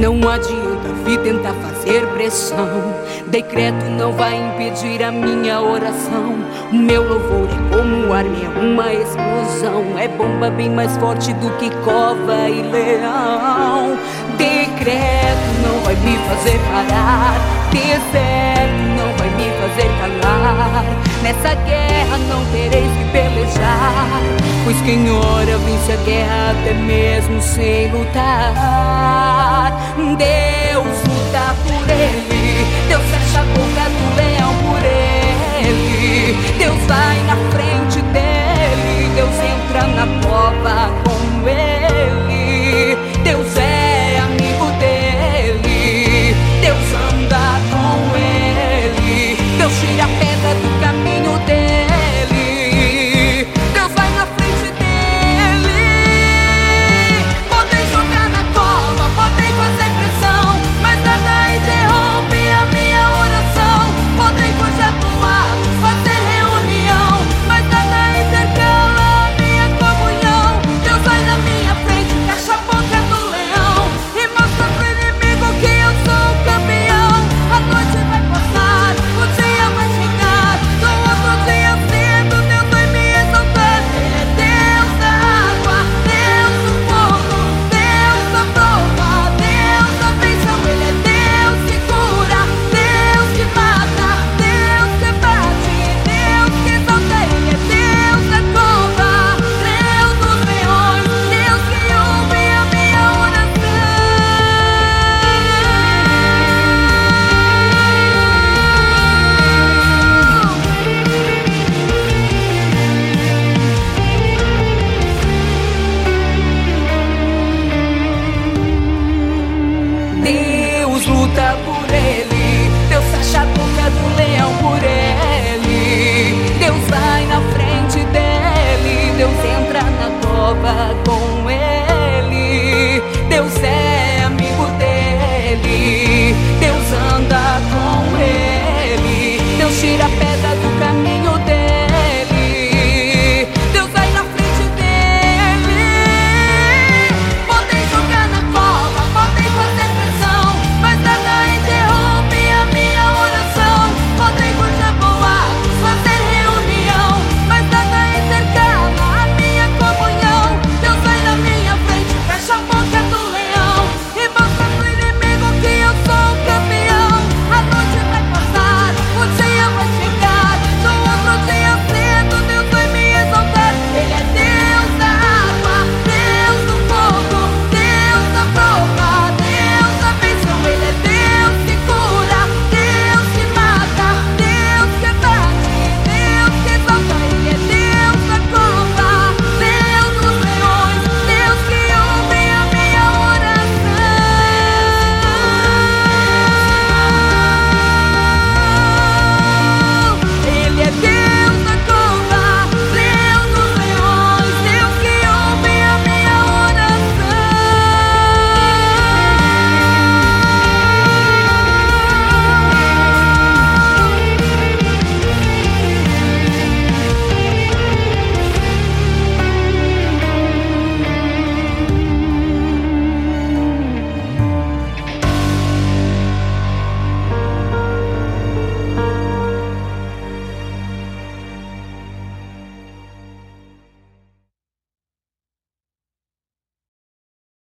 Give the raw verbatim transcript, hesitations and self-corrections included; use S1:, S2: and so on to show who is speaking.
S1: Não adianta vir tentar fazer pressão. Decreto não vai impedir a minha oração. O meu louvor é como arma, é uma explosão. É bomba bem mais forte do que cova e leão. Decreto não vai me fazer parar. Deserto não vai me fazer calar. Nessa guerra não tereis que pelejar, pois quem ora vence a guerra até mesmo sem lutar. Deus luta por ele, Deus fecha a boca do leão.